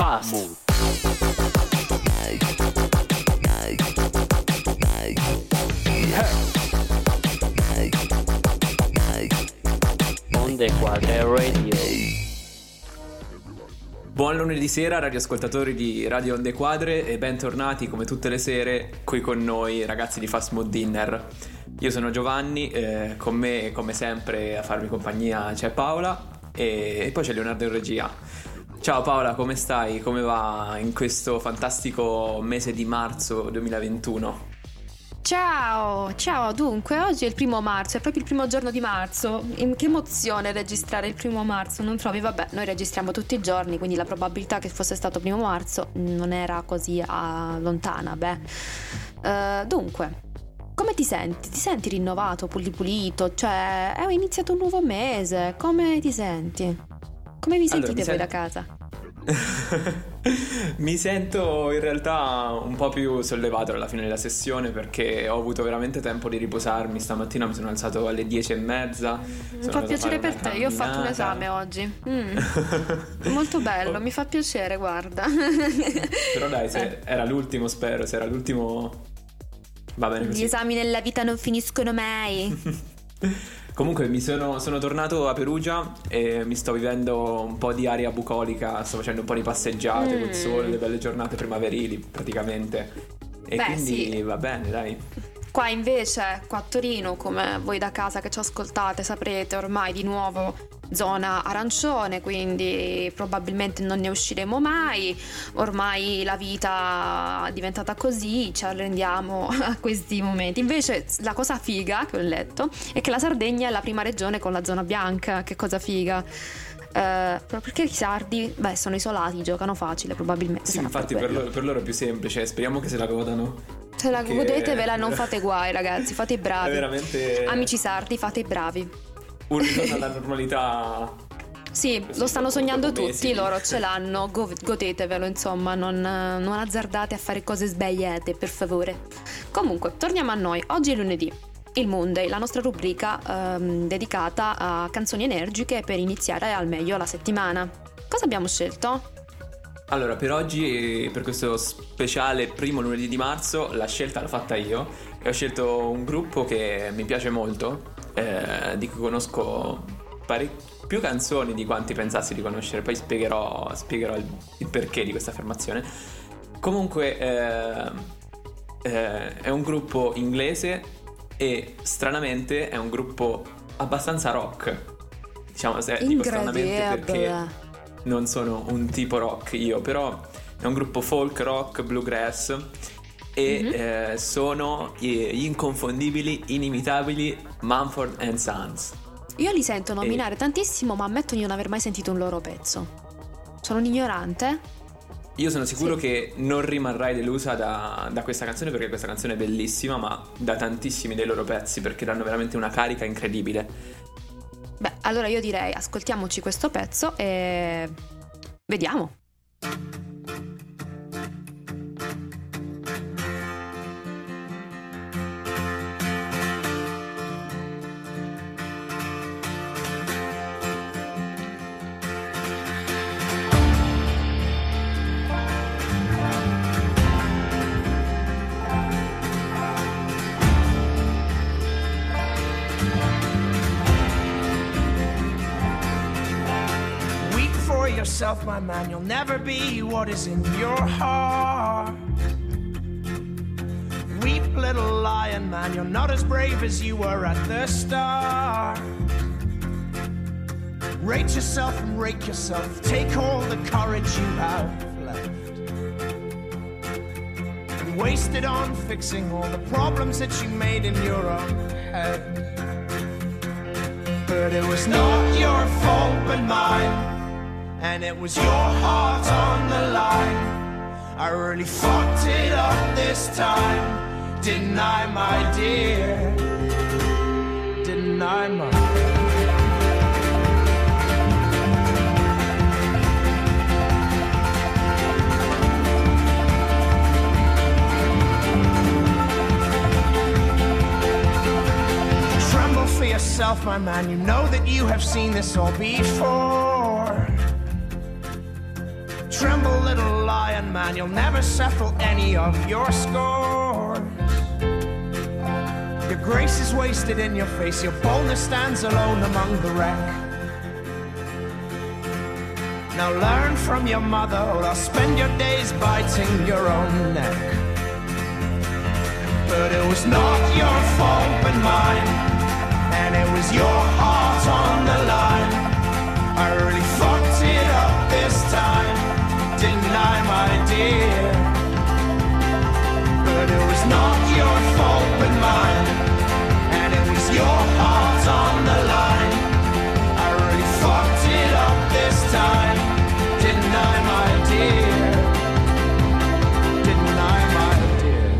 Fast. Onde Quadre Radio. Buon lunedì sera radioascoltatori di Radio Onde Quadre e bentornati come tutte le sere qui con noi ragazzi di Fast Mood Dinner. Io sono Giovanni, con me come sempre a farmi compagnia c'è Paola e poi c'è Leonardo in regia. Ciao Paola, come stai? Come va in questo fantastico mese di marzo 2021? Ciao, dunque oggi è il 1° marzo, è proprio il primo giorno di marzo. Che emozione registrare il 1° marzo, non trovi? Vabbè, noi registriamo tutti i giorni, quindi la probabilità che fosse stato 1° marzo non era così lontana, dunque, come ti senti? Ti senti rinnovato, pulito? Cioè, è iniziato un nuovo mese, come ti senti? Come vi sentite voi da casa? Mi sento in realtà un po' più sollevato alla fine della sessione perché ho avuto veramente tempo di riposarmi. Stamattina mi sono alzato alle 10:30. Mi fa piacere per te, io ho fatto un esame oggi. Molto bello, mi fa piacere, guarda. Però dai, se era l'ultimo, spero, se era l'ultimo va bene così. Gli esami nella vita non finiscono mai. Comunque sono tornato a Perugia e mi sto vivendo un po' di aria bucolica, sto facendo un po' di passeggiate col sole, le belle giornate primaverili praticamente. E quindi sì, va bene, dai. Qua invece, qua a Torino, come voi da casa che ci ascoltate saprete, ormai di nuovo zona arancione, quindi probabilmente non ne usciremo mai. Ormai la vita è diventata così, ci arrendiamo a questi momenti. Invece la cosa figa che ho letto è che la Sardegna è la prima regione con la zona bianca. Che cosa figa. Perché i sardi, sono isolati, giocano facile probabilmente. Sì, infatti per loro è più semplice, speriamo che se la godano. Se la godetevela, non fate guai ragazzi, fate i bravi. È veramente... Amici sardi, fate i bravi. Un ritorno alla normalità. Sì, lo stanno sognando tutti, loro ce l'hanno, godetevelo, insomma, non azzardate a fare cose sbagliate, per favore. Comunque, torniamo a noi, oggi è lunedì, il Monday, la nostra rubrica dedicata a canzoni energiche per iniziare al meglio la settimana. Cosa abbiamo scelto? Allora, per oggi, per questo speciale primo lunedì di marzo, la scelta l'ho fatta io e ho scelto un gruppo che mi piace molto, di cui conosco più canzoni di quanti pensassi di conoscere, poi spiegherò il perché di questa affermazione. Comunque è un gruppo inglese e stranamente è un gruppo abbastanza rock, diciamo, dico stranamente perché non sono un tipo rock io, però è un gruppo folk, rock, bluegrass e sono gli inconfondibili, inimitabili Mumford & Sons. Io li sento nominare tantissimo, ma ammetto di non aver mai sentito un loro pezzo. Sono un ignorante? Io sono sicuro che non rimarrai delusa da questa canzone, perché questa canzone è bellissima, ma da tantissimi dei loro pezzi, perché danno veramente una carica incredibile. Allora io direi ascoltiamoci questo pezzo e vediamo. Yourself, my man, you'll never be what is in your heart. Weep, little lion man, you're not as brave as you were at the start. Rate yourself and rake yourself, take all the courage you have left and waste it on fixing all the problems that you made in your own head. But it was not your fault but mine, and it was your heart on the line. I really fucked it up this time, didn't I, my dear? Didn't I, my dear? Tremble for yourself, my man, you know that you have seen this all before. Tremble, little man, you'll never settle any of your scores. Your grace is wasted in your face, your boldness stands alone among the wreck. Now learn from your mother, or spend your days biting your own neck. But it was not your fault but mine, and it was your heart on the line. I really fucked it up this time, didn't I, my dear? But it was not your fault but mine, and it was your heart on the line. I really fucked it up this time, didn't I, my dear? Didn't I, my dear?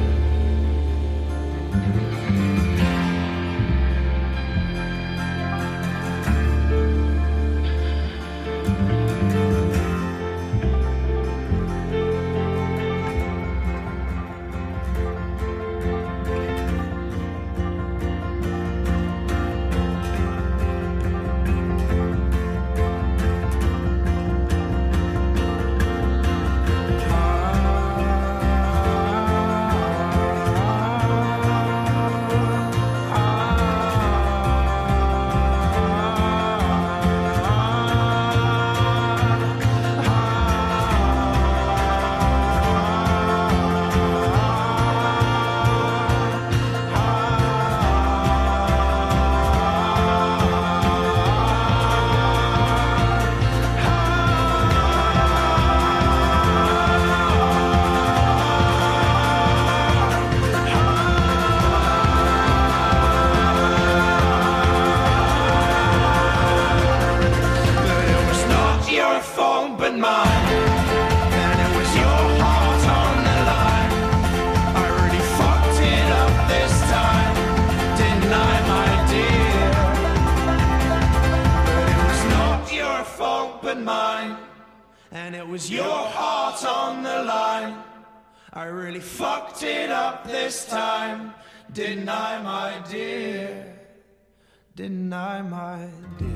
And it was your heart on the line. I really fucked it up this time, didn't I, my dear? Didn't I, my dear?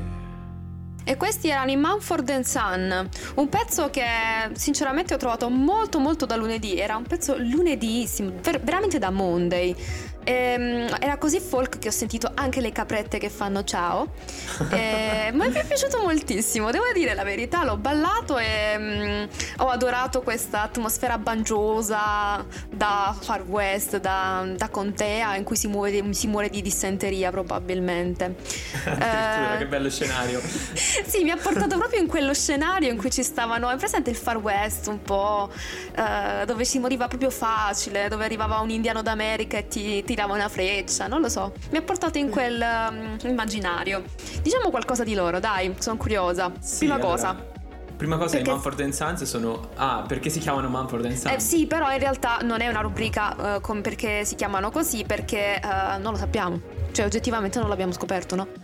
E questi erano i Mumford & Son, un pezzo che sinceramente ho trovato molto molto da lunedì. Era un pezzo lunedissimo, veramente da Monday. Era così folk che ho sentito anche le caprette che fanno ciao. Ma mi è piaciuto moltissimo, devo dire la verità. L'ho ballato e ho adorato questa atmosfera bangiosa da Far West, da contea, in cui si muore di dissenteria probabilmente. Che bello scenario. Sì, mi ha portato proprio in quello scenario in cui ci stavano. È presente il Far West un po', dove si moriva proprio facile, dove arrivava un indiano d'America e ti tirava una freccia, non lo so. Mi ha portato in quel immaginario. Diciamo qualcosa di loro, dai, sono curiosa. Sì, prima cosa, i Mumford & Sons sono... perché si chiamano Mumford & Sons? Sì, però in realtà non è una rubrica perché si chiamano così, perché non lo sappiamo. Cioè, oggettivamente non l'abbiamo scoperto, no?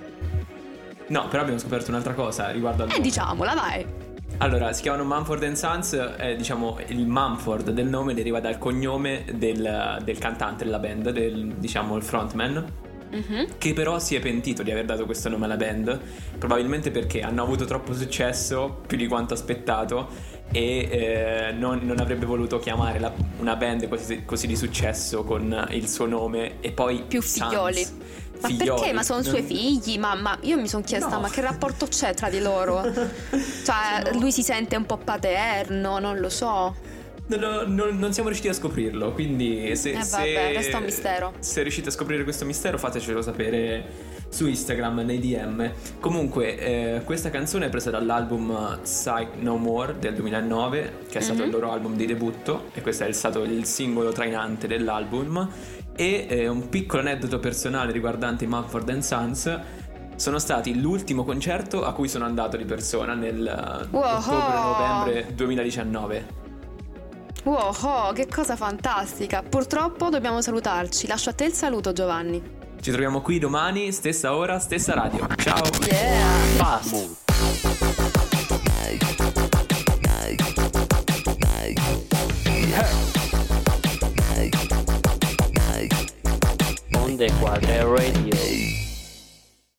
No, però abbiamo scoperto un'altra cosa riguardo al... diciamola, dai. Allora, si chiamano Mumford & Sons, diciamo il Mumford del nome deriva dal cognome del cantante della band, diciamo il frontman, che però si è pentito di aver dato questo nome alla band, probabilmente perché hanno avuto troppo successo, più di quanto aspettato, e non avrebbe voluto chiamare una band così di successo con il suo nome e poi più figlioli. Ma perché? Ma sono suoi figli? Ma io mi sono chiesta, ma che rapporto c'è tra di loro? Cioè, lui si sente un po' paterno, non lo so. Non siamo riusciti a scoprirlo, quindi se resta un mistero. Se riuscite a scoprire questo mistero, fatecelo sapere su Instagram, nei DM. Comunque, questa canzone è presa dall'album Psych No More del 2009, che è stato il loro album di debutto, e questo è stato il singolo trainante dell'album. E un piccolo aneddoto personale riguardante i Mumford & Sons: sono stati l'ultimo concerto a cui sono andato di persona nel ottobre-novembre 2019. Wow, che cosa fantastica. Purtroppo dobbiamo salutarci. Lascio a te il saluto, Giovanni. Ci troviamo qui domani, stessa ora, stessa radio. Ciao. Fast. Onde Quadre Radio.